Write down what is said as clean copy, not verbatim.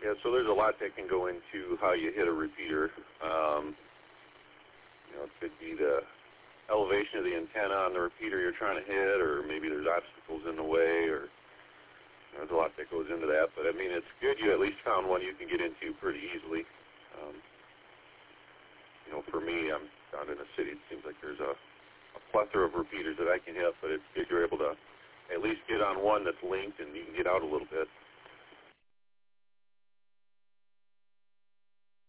Yeah, so there's a lot that can go into how you hit a repeater. It could be the elevation of the antenna on the repeater you're trying to hit, or maybe there's obstacles in the way, or there's a lot that goes into that. But, I mean, it's good you at least found one you can get into pretty easily. For me, I'm down in the city. It seems like there's a plethora of repeaters that I can hit, but it's good you're able to at least get on one that's linked and you can get out a little bit.